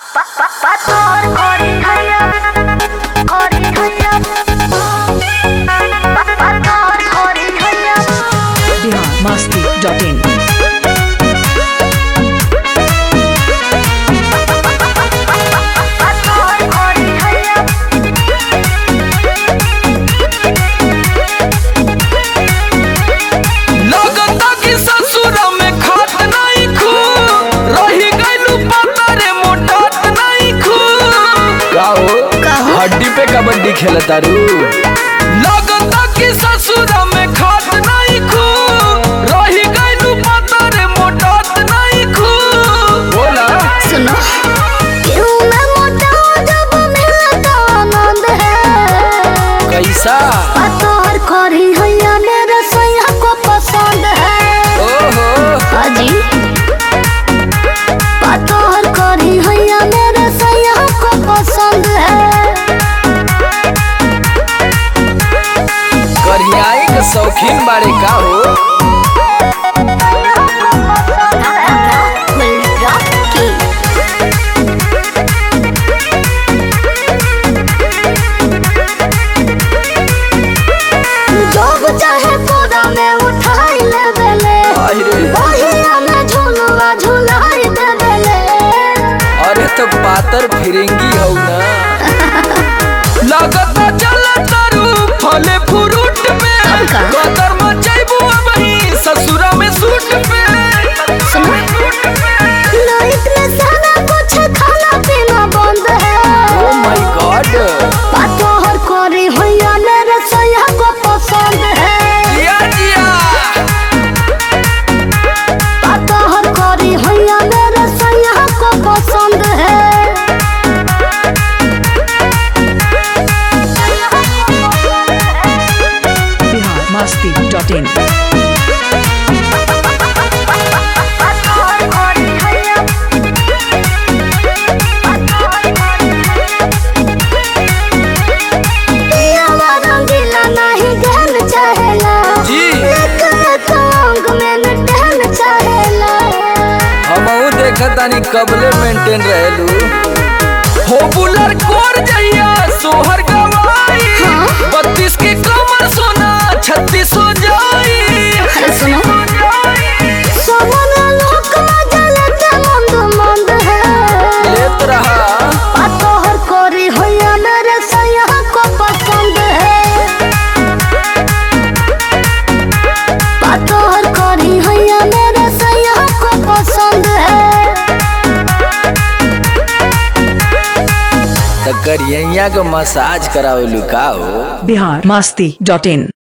biharmasti.in हड्डी पे कबड्डी खेलतारू लगता कि ससुरा में खात नहीं खू रही गइलू पता रे मोटात नहीं खू बोला सुनो क्यों मैं मोटा जब मिलता आनंद है कैसा पतोर खोरी हैया मेरे सैया को पसंद है ओहो हाजी पतोर खोरी हैया मेरे सैया को पसंद है करियाई के शौकीन बारे का हो जब चाहे कोदा में उठाई ले बेले बहिया में झूलवा झूलाई दे बेले अरे तो पातर फिरेंगी हो ना लगता चला तारू फले फ्रूट में कदर मचाइबू वही ससुरा में सूट पे सुनो लाइफ में सारा कुछ खाना पीना बंद है ओ माय गॉड पतोहर कोरी होया मेरे सैया को पसंद है जिया जिया पतोहर कोरी होया मेरे सैया को पसंद है biharmasti.in रंगीला नहीं गहन चाहेला जी एक अंग में न टहन चाहेला हमहू देखतानी कबले मेंटेन रहेलू हो बुलर कोर जइया सोहर गवाई 32 के कमर सोना 36 हो जाई अरे सुनो सोमन लोक मजा लेते मंद मंद है लेत रहा पतोहर कोरी होया मेरे सैया को पसंद है पतोहर कोरी होया मेरे सैया को पसंद है त करियैया के मसाज करावेलू का हो biharmasti.in